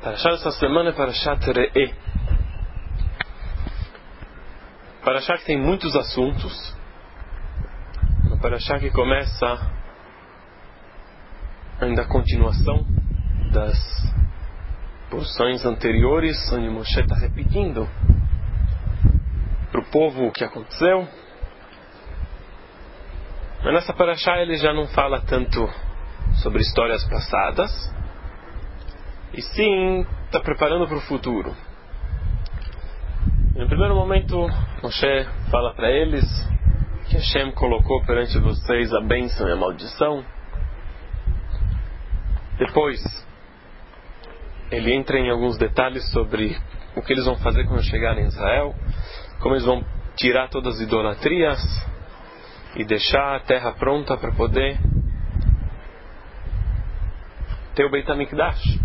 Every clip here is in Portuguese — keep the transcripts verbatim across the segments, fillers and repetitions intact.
Parashá dessa semana é Parashat Re'eh. Parashá que tem muitos assuntos. Uma Parashá que começa ainda a continuação das porções anteriores, onde Moshe está repetindo para o povo o que aconteceu. Mas nessa Parashá ele já não fala tanto sobre histórias passadas, e sim está preparando para o futuro. No primeiro momento, Moshe fala para eles que Hashem colocou perante vocês a bênção e a maldição. Depois, ele entra em alguns detalhes sobre o que eles vão fazer quando chegarem em Israel, como eles vão tirar todas as idolatrias e deixar a terra pronta para poder ter o Beit HaMikdash.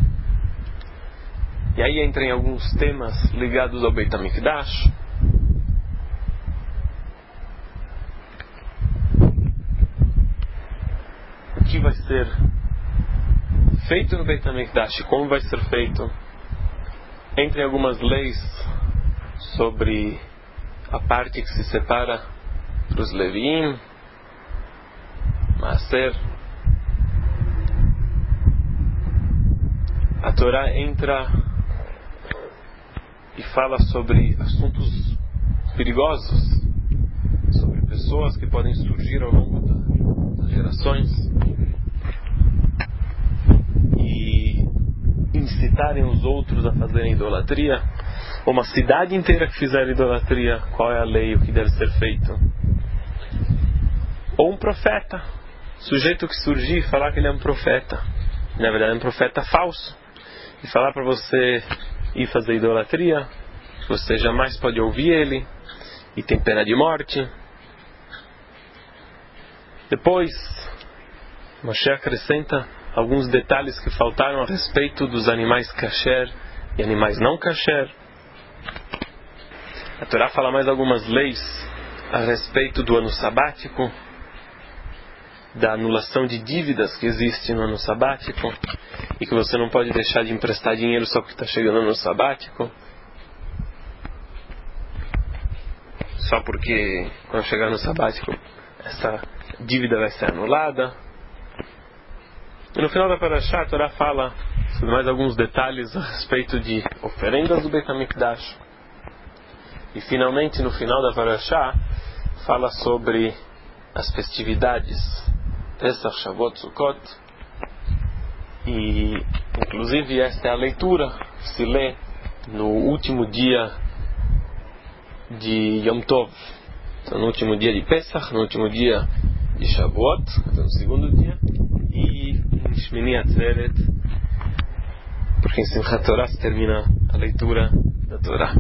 E aí entra em alguns temas ligados ao Beit HaMikdash. O que vai ser feito no Beit HaMikdash, como vai ser feito. Entra em algumas leis sobre a parte que se separa para os Leviim, Maaser. A Torá entra e fala sobre assuntos perigosos, sobre pessoas que podem surgir ao longo da, das gerações e incitarem os outros a fazerem idolatria, ou uma cidade inteira que fizer idolatria, qual é a lei, o que deve ser feito. Ou um profeta, sujeito que surgir e falar que ele é um profeta, na verdade é um profeta falso, e falar para você ir fazer idolatria, você jamais pode ouvir ele e tem pena de morte. Depois, Moshe acrescenta alguns detalhes que faltaram a respeito dos animais kasher e animais não kasher. A Torá fala mais algumas leis a respeito do ano sabático, da anulação de dívidas que existe no ano sabático, e que você não pode deixar de emprestar dinheiro só porque está chegando no ano sabático, só porque quando chegar no sabático essa dívida vai ser anulada. E no final da Parashá a Torá fala sobre mais alguns detalhes a respeito de oferendas do Beit HaMikdash. E finalmente no final da Parashá fala sobre as festividades Pesach, Shavuot, Sukkot. E inclusive esta é a leitura que se lê no último dia de Yom Tov, então, no último dia de Pesach, no último dia de Shavuot, então, no segundo dia, e em Shmini Atzeret, porque em Simchat Torah se termina a leitura da Torá.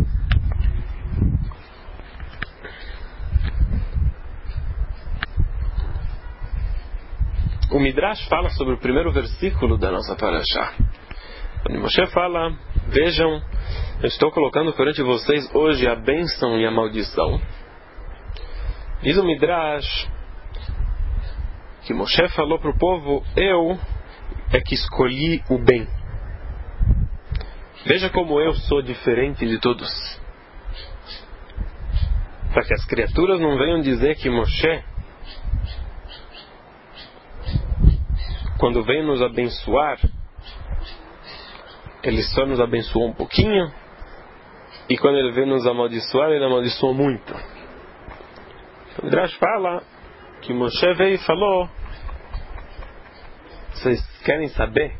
O Midrash fala sobre o primeiro versículo da nossa Parashá. Quando Moshe fala, vejam, eu estou colocando perante vocês hoje a bênção e a maldição. Diz o Midrash que Moshe falou para o povo, eu é que escolhi o bem. Veja como eu sou diferente de todos. Para que as criaturas não venham dizer que Moshe, quando veio nos abençoar, ele só nos abençoou um pouquinho, e quando ele veio nos amaldiçoar, ele amaldiçoou muito. O Midrash fala que Moshe veio e falou, vocês querem saber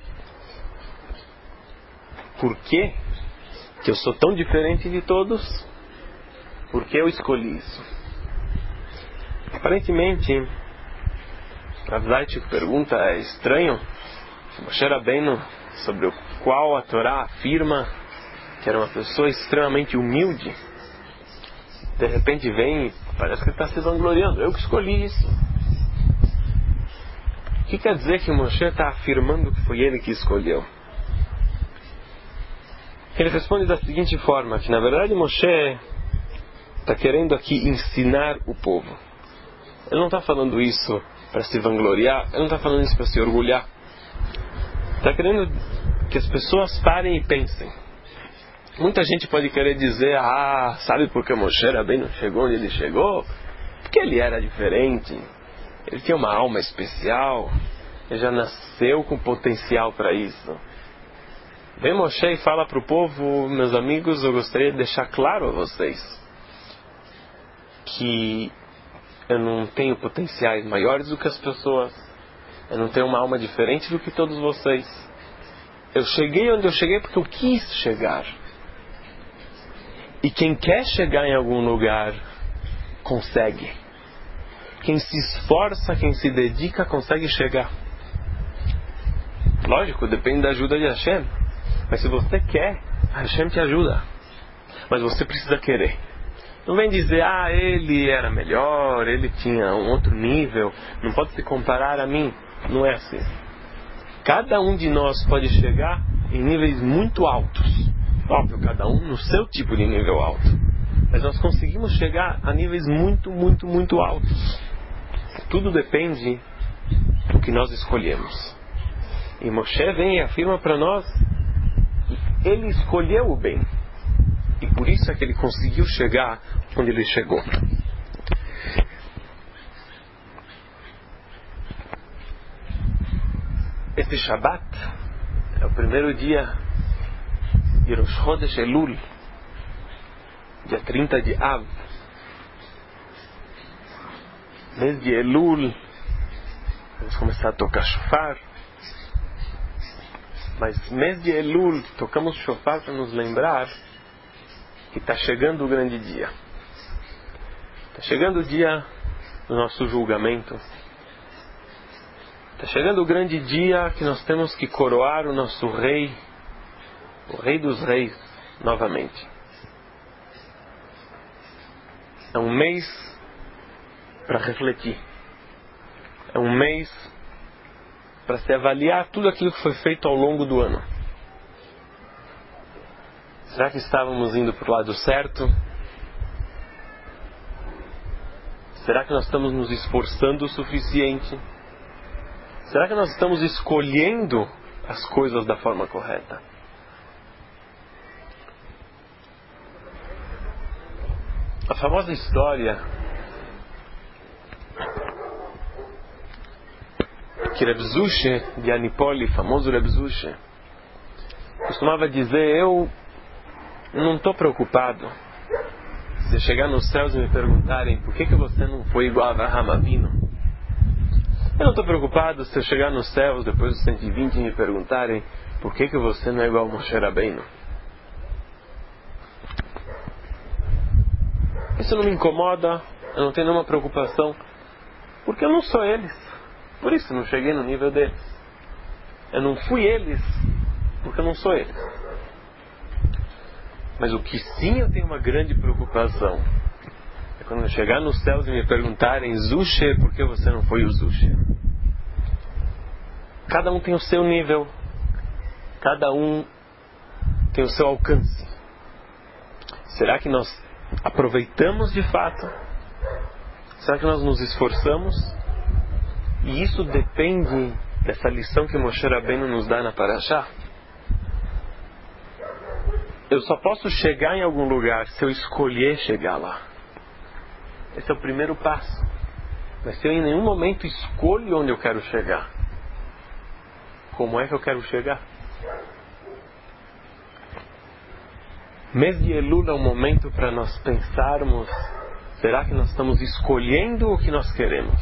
por que que eu sou tão diferente de todos? Por que eu escolhi isso? Aparentemente, a Zaytik pergunta, é estranho, Moshe Rabbeinu, sobre o qual a Torá afirma que era uma pessoa extremamente humilde, de repente vem e parece que ele está se vangloriando, eu que escolhi isso. O que quer dizer que Moshe está afirmando que foi ele que escolheu? Ele responde da seguinte forma, que na verdade Moshe está querendo aqui ensinar o povo. Ele não está falando isso para se vangloriar, ele não está falando isso para se orgulhar. Está querendo que as pessoas parem e pensem. Muita gente pode querer dizer, ah, sabe por que Moshe Rabbeinu chegou onde ele chegou? Porque ele era diferente, ele tinha uma alma especial, ele já nasceu com potencial para isso. Vem Moshe e fala para o povo, meus amigos, eu gostaria de deixar claro a vocês que eu não tenho potenciais maiores do que as pessoas, eu não tenho uma alma diferente do que todos vocês. Eu cheguei onde eu cheguei porque eu quis chegar. E quem quer chegar em algum lugar, consegue. Quem se esforça, quem se dedica, consegue chegar. Lógico, depende da ajuda de Hashem. Mas se você quer, Hashem te ajuda. Mas você precisa querer. Não vem dizer, ah, ele era melhor, ele tinha um outro nível, não pode se comparar a mim. Não é assim. Cada um de nós pode chegar em níveis muito altos. Óbvio, cada um no seu tipo de nível alto. Mas nós conseguimos chegar a níveis muito, muito, muito altos. Tudo depende do que nós escolhemos. E Moshe vem e afirma para nós que ele escolheu o bem. E por isso é que ele conseguiu chegar onde ele chegou. Esse Shabbat é o primeiro dia de Rosh Chodesh Elul, dia trinta de Av, mês de Elul. Vamos começar a tocar shofar, mas mês de Elul tocamos shofar para nos lembrar que está chegando o grande dia, está chegando o dia do nosso julgamento, está chegando o grande dia que nós temos que coroar o nosso rei, o Rei dos Reis, novamente. É um mês para refletir. É um mês para se avaliar tudo aquilo que foi feito ao longo do ano. Será que estávamos indo para o lado certo? Será que nós estamos nos esforçando o suficiente? Será que nós estamos escolhendo as coisas da forma correta? A famosa história que Reb Zushe de Anipoli, famoso Reb Zushe, costumava dizer, eu não estou preocupado se eu chegar nos céus e me perguntarem por que, que você não foi igual a Avraham Avinu. Eu não estou preocupado se eu chegar nos céus depois dos cento e vinte e me perguntarem por que, que você não é igual a Moshe Rabbeinu. Isso não me incomoda, eu não tenho nenhuma preocupação, porque eu não sou eles. Por isso não cheguei no nível deles. Eu não fui eles, porque eu não sou eles. Mas o que sim eu tenho uma grande preocupação é quando eu chegar nos céus e me perguntarem, Zushe, por que você não foi o Zushe? Cada um tem o seu nível, cada um tem o seu alcance. Será que nós aproveitamos de fato? Será que nós nos esforçamos? E isso depende dessa lição que Moshe Rabbeinu nos dá na Parashá. Eu só posso chegar em algum lugar se eu escolher chegar lá. Esse é o primeiro passo. Mas se eu em nenhum momento escolho onde eu quero chegar, como é que eu quero chegar? Mês de Elul é um momento para nós pensarmos, será que nós estamos escolhendo o que nós queremos?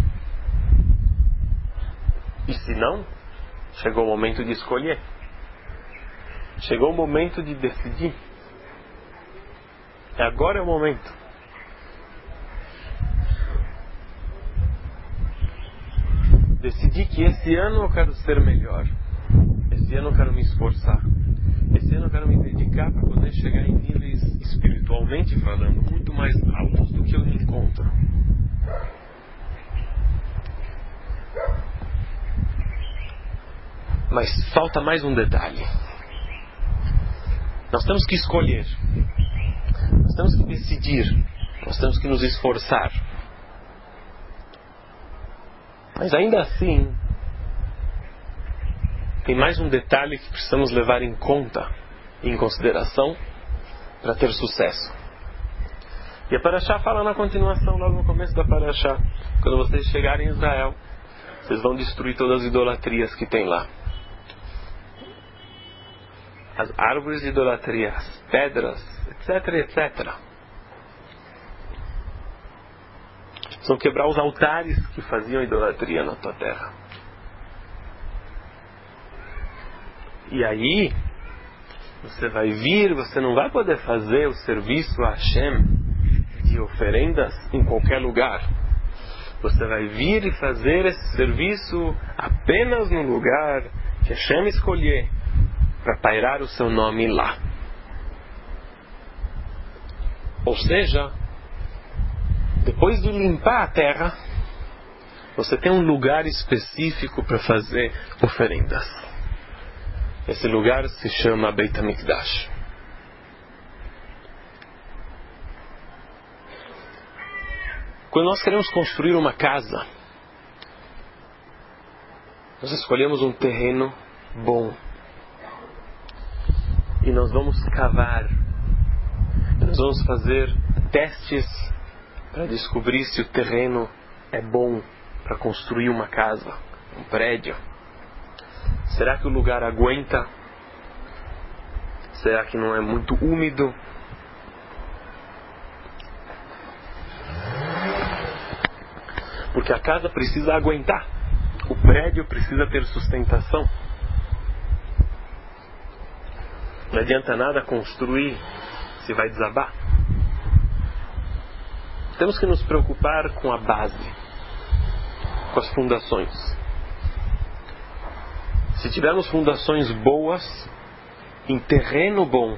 E se não, chegou o momento de escolher. Chegou o momento de decidir. Agora é o momento. Decidi que esse ano eu quero ser melhor. Esse ano eu quero me esforçar. Esse ano eu quero me dedicar para poder chegar em níveis, espiritualmente falando, muito mais altos do que eu me encontro. Mas falta mais um detalhe. Nós temos que escolher. Nós temos que decidir. Nós temos que nos esforçar. Mas ainda assim, tem mais um detalhe que precisamos levar em conta, em consideração, para ter sucesso. E a Parashá fala na continuação, logo no começo da Parashá, quando vocês chegarem em Israel, vocês vão destruir todas as idolatrias que tem lá. As árvores de idolatria, as pedras, etc, etcétera. Vão quebrar os altares que faziam idolatria na tua terra. E aí, você vai vir, você não vai poder fazer o serviço a Hashem de oferendas em qualquer lugar. Você vai vir e fazer esse serviço apenas no lugar que Hashem escolher para pairar o seu nome lá. Ou seja, depois de limpar a terra, você tem um lugar específico para fazer oferendas. Esse lugar se chama Beit HaMikdash. Quando nós queremos construir uma casa, nós escolhemos um terreno bom. E nós vamos cavar. Nós vamos fazer testes para descobrir se o terreno é bom para construir uma casa, um prédio. Será que o lugar aguenta? Será que não é muito úmido? Porque a casa precisa aguentar. O prédio precisa ter sustentação. Não adianta nada construir se vai desabar. Temos que nos preocupar com a base, com as fundações. Se tivermos fundações boas, em terreno bom,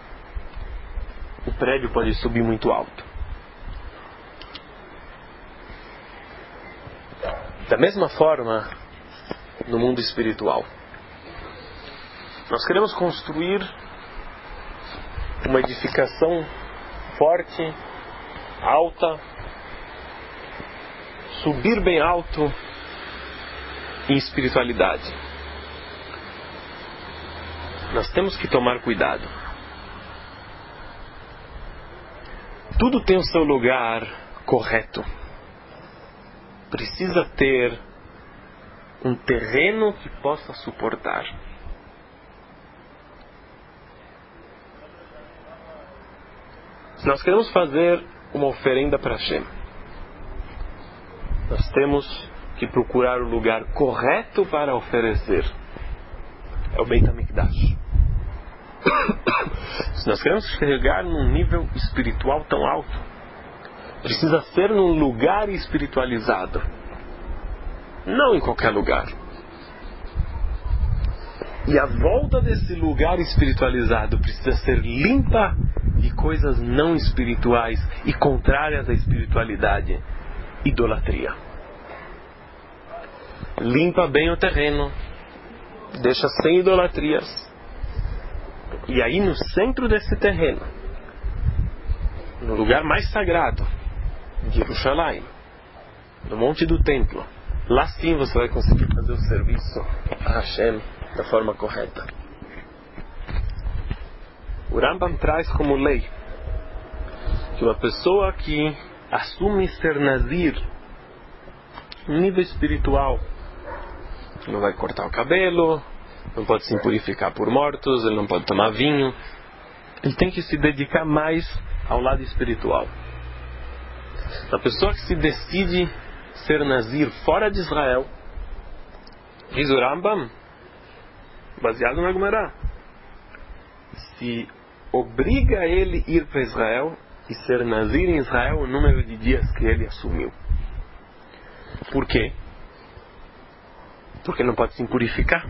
o prédio pode subir muito alto. Da mesma forma, no mundo espiritual. Nós queremos construir uma edificação forte, alta, subir bem alto em espiritualidade. Nós temos que tomar cuidado. Tudo tem o seu lugar correto. Precisa ter um terreno que possa suportar. Se nós queremos fazer uma oferenda para Hashem, nós temos que procurar o lugar correto para oferecer. É o Beit HaMikdash. Se nós queremos chegar num nível espiritual tão alto, precisa ser num lugar espiritualizado, não em qualquer lugar. E a volta desse lugar espiritualizado precisa ser limpa de coisas não espirituais e contrárias à espiritualidade, idolatria. Limpa bem o terreno, deixa sem idolatrias. E aí no centro desse terreno, no lugar mais sagrado de Jerusalém, no monte do templo, lá sim você vai conseguir fazer o serviço a Hashem da forma correta. O Rambam traz como lei que uma pessoa que assume ser nazir, nível espiritual, não vai cortar o cabelo, não pode se impurificar por mortos, ele não pode tomar vinho, ele tem que se dedicar mais ao lado espiritual. A pessoa que se decide ser nazir fora de Israel, diz o Rambam, baseado na Gemara, se obriga ele a ir para Israel e ser nazir em Israel o número de dias que ele assumiu. Por quê? Porque não pode se impurificar.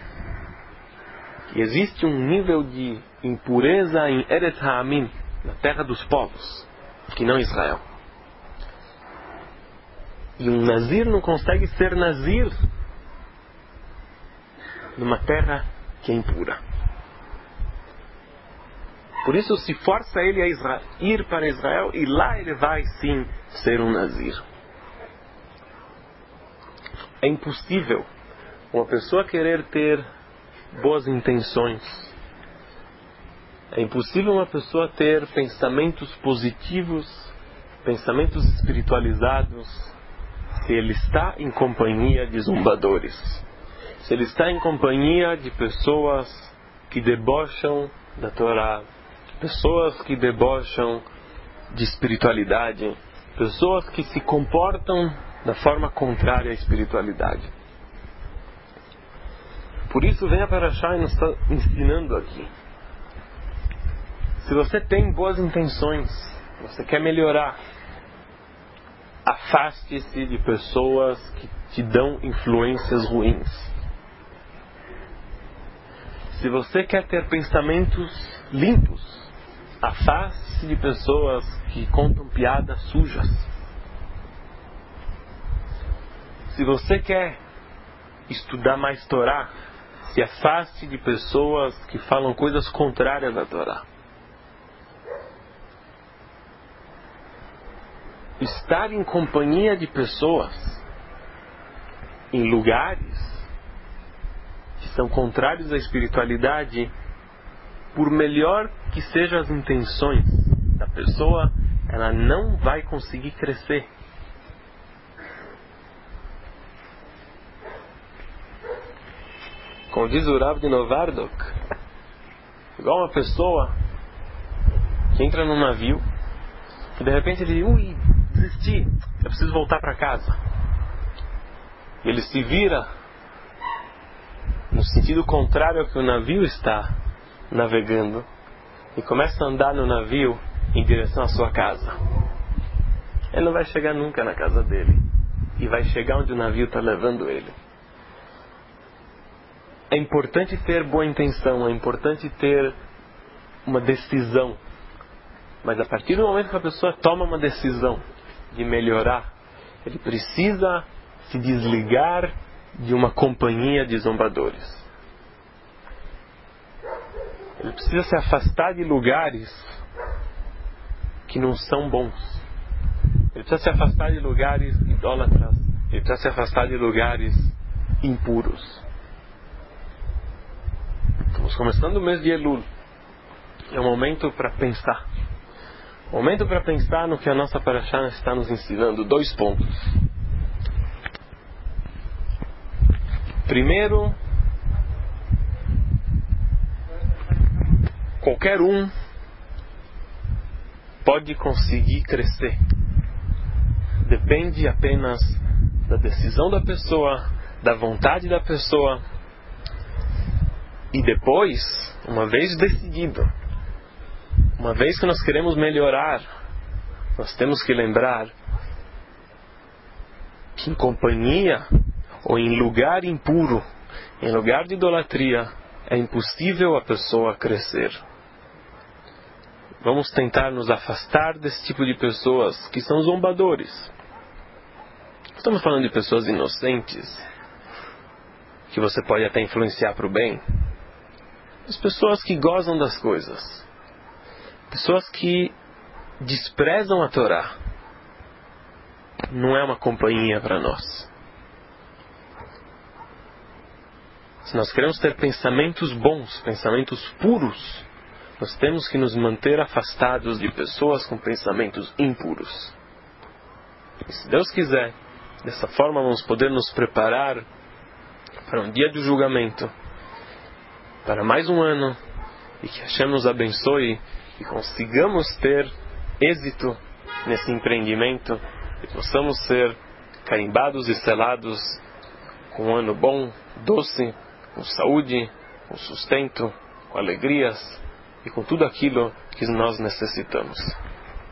E existe um nível de impureza em Eretz Ha'amim, na terra dos povos, que não Israel. E um nazir não consegue ser nazir numa terra que é impura. Por isso se força ele a Israel, ir para Israel, e lá ele vai sim ser um nazir. É impossível uma pessoa querer ter boas intenções. É impossível uma pessoa ter pensamentos positivos, pensamentos espiritualizados, se ele está em companhia de zombadores. Se ele está em companhia de pessoas que debocham da Torá, pessoas que debocham de espiritualidade, pessoas que se comportam da forma contrária à espiritualidade. Por isso vem a Parashá e nos está ensinando aqui. Se você tem boas intenções, você quer melhorar, afaste-se de pessoas que te dão influências ruins. Se você quer ter pensamentos limpos, afaste-se de pessoas que contam piadas sujas. Se você quer estudar mais Torá, se afaste de pessoas que falam coisas contrárias à Torá. Estar em companhia de pessoas, em lugares que são contrários à espiritualidade, por melhor que sejam as intenções da pessoa, ela não vai conseguir crescer. Como diz o Rav de Novardok, igual uma pessoa que entra num navio e de repente ele, ui, desisti, eu preciso voltar para casa. E ele se vira no sentido contrário ao que o navio está navegando e começa a andar no navio em direção à sua casa. Ele não vai chegar nunca na casa dele e vai chegar onde o navio está levando ele. É importante ter boa intenção, é importante ter uma decisão, mas a partir do momento que a pessoa toma uma decisão de melhorar, ele precisa se desligar de uma companhia de zombadores. Ele precisa se afastar de lugares que não são bons. Ele precisa se afastar de lugares idólatras. Ele precisa se afastar de lugares impuros. Estamos começando o mês de Elul. É um momento para pensar. Um momento para pensar no que a nossa Parashá está nos ensinando. Dois pontos. Primeiro, qualquer um pode conseguir crescer. Depende apenas da decisão da pessoa, da vontade da pessoa. E depois, uma vez decidido, uma vez que nós queremos melhorar, nós temos que lembrar que em companhia ou em lugar impuro, em lugar de idolatria, é impossível a pessoa crescer. Vamos tentar nos afastar desse tipo de pessoas que são zombadores. Estamos falando de pessoas inocentes, que você pode até influenciar para o bem. As pessoas que gozam das coisas. Pessoas que desprezam a Torá. Não é uma companhia para nós. Se nós queremos ter pensamentos bons, pensamentos puros, nós temos que nos manter afastados de pessoas com pensamentos impuros. E se Deus quiser, dessa forma vamos poder nos preparar para um dia do julgamento, para mais um ano, e que Hashem nos abençoe e consigamos ter êxito nesse empreendimento e possamos ser carimbados e selados com um ano bom, doce, com saúde, com sustento, com alegrias e com tudo aquilo que nós necessitamos.